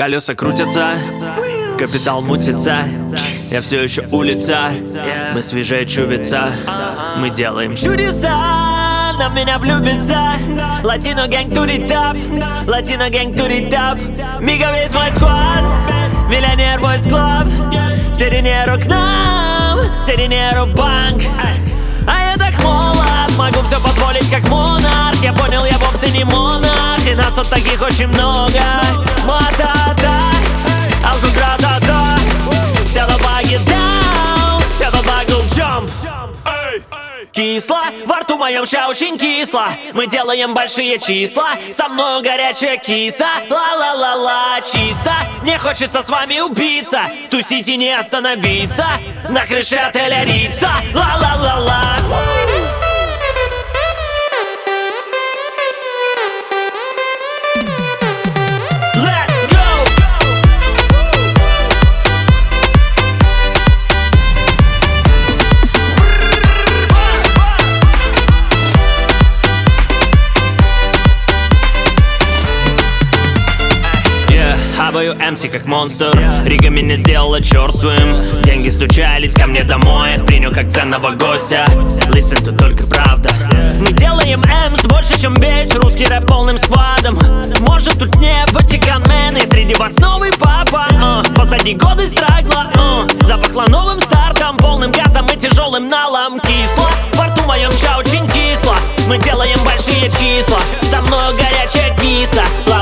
Колеса крутятся, капитал мутится, я все еще улица, мы свежее чувица, мы делаем чудеса, на меня влюбится. Латино гэнг туритап, Латино гэнг туритап. Мига весь мой сквад, миллионер бойс клаб. Все dinero к нам, все dinero в банк. А я так молод, могу все позволить как монарх. Я понял, я вовсе не монарх, и нас вот таких очень много. Ма-та-та, алку-гра-та-та. Все до баги даун, все до багл джамп. Кисло, во рту моем ща очень кисло. Мы делаем большие числа, со мною горячая киса. Ла-ла-ла-ла, чисто. Мне хочется с вами убиться, тусить и не остановиться на крыше отеля Рица. Ла-ла-ла-ла. Хаваю MC как монстр, Рига меня сделала черствым. Деньги стучались ко мне домой, принял как ценного гостя. Listen, тут только правда. Мы делаем М's больше, чем весь русский рэп полным сквадом. Может, тут не Ватикан Мэн, и среди вас новый папа. Позади годы страгла, запахло новым стартом, полным газом и тяжелым налом. Кисло, во рту моем ща очень кисло. Мы делаем большие числа, со мною горячая киса.